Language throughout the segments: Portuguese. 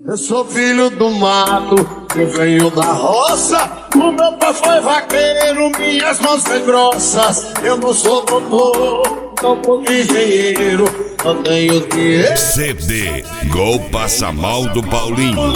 Eu sou filho do mato, eu venho da roça. O meu pai foi vaqueiro, minhas mãos são grossas. Eu não sou doutor, tampouco engenheiro, eu tenho dinheiro. CD Gol Passa Mal do Paulinho.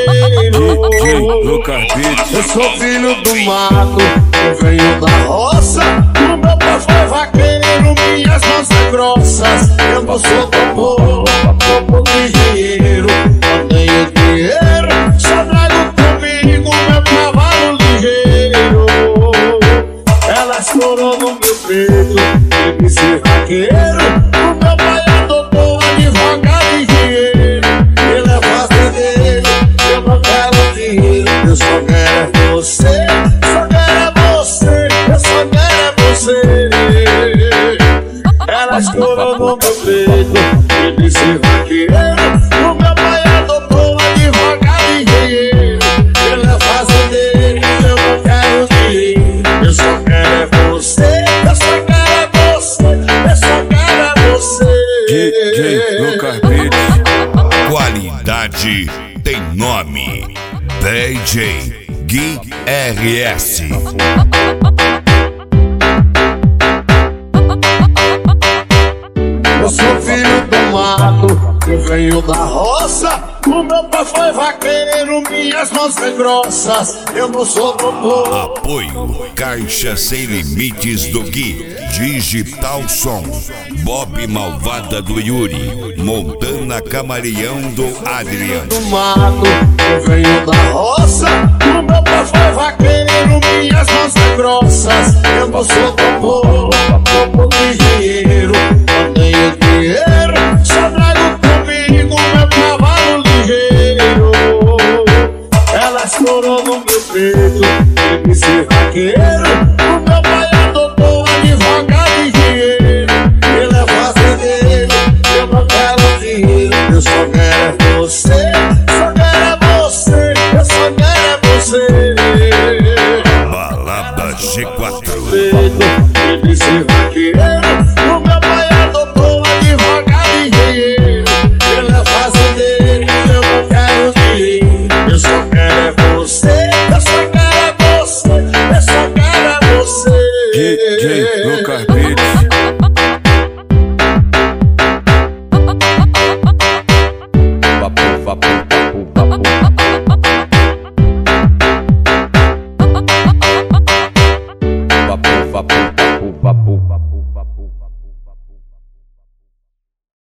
Eu sou filho do mato, eu venho da roça. O meu pai foi vaqueiro, minhas mãos são grossas. Eu não sou doutor, tampouco engenheiro, eu tenho dinheiro. Só trago comigo meu cavalo ligeiro. Ela estourou no meu peito, teve que ser vaqueiro. O meu pai é doutor, advogado e engenheiro. Ele é fazendeiro, eu não quero dinheiro. Eu só quero é você, só quero é você, eu só quero é você. Ela estourou no meu peito, teve que ser vaqueiro. O meu pai é doutor, advogado e engenheiro. Ele é fazendeiro, eu não quero dinheiro. Eu só quero é você, eu só quero é você, eu só quero é você. Qualidade tem nome. DJ Gui RS. Eu sou filho do mato, eu venho da roça. O meu pai foi vaqueiro, minhas mãos são grossas. Eu não sou doutor. Apoio Caixa Sem Limites do Gui, Digital Som, Bob Malvada do Yuri, Montana Camaleão do Adriano. Do mato, eu venho da roça. O meu pai foi vaqueiro, minhas mãos são grossas. Eu não sou doutor, tampouco engenheiro, eu tenho dinheiro. Só trago comigo meu cavalo ligeiro. Ela estourou no meu peito, teve que ser vaqueiro. O meu pai é doutor, advogado e engenheiro. Ele é fazendeiro, eu não quero dinheiro. Eu só quero é você.